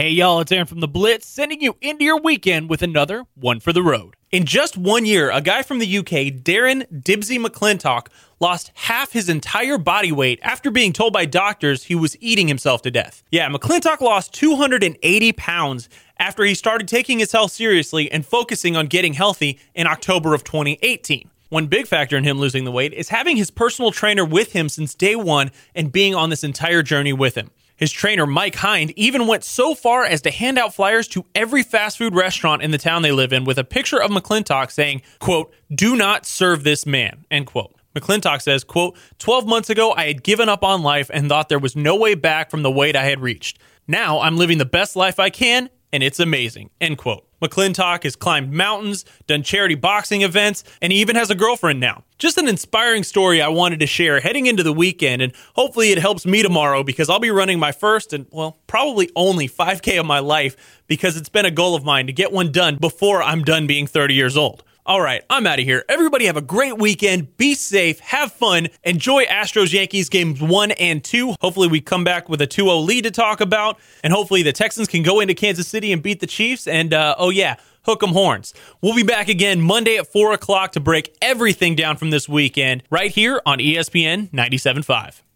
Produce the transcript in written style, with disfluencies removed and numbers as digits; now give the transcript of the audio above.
Hey y'all, it's Aaron from The Blitz, sending you into your weekend with another One for the Road. In just 1 year, a guy from the UK, Darren Dibsy McClintock, lost half his entire body weight after being told by doctors he was eating himself to death. Yeah, McClintock lost 280 pounds after he started taking his health seriously and focusing on getting healthy in October of 2018. One big factor in him losing the weight is having his personal trainer with him since day one and being on this entire journey with him. His trainer, Mike Hind, even went so far as to hand out flyers to every fast food restaurant in the town they live in with a picture of McClintock saying, quote, "Do not serve this man," end quote. McClintock says, quote, 12 months ago, I had given up on life and thought there was no way back from the weight I had reached. Now I'm living the best life I can, and it's amazing, end quote. McClintock has climbed mountains, done charity boxing events, and he even has a girlfriend now. Just an inspiring story I wanted to share heading into the weekend, and hopefully it helps me tomorrow because I'll be running my first and, well, probably only 5K of my life because it's been a goal of mine to get one done before I'm done being 30 years old. All right, I'm out of here. Everybody have a great weekend. Be safe. Have fun. Enjoy Astros-Yankees games 1 and 2. Hopefully we come back with a 2-0 lead to talk about. And hopefully the Texans can go into Kansas City and beat the Chiefs. And, hook 'em horns. We'll be back again Monday at 4 o'clock to break everything down from this weekend right here on ESPN 97.5.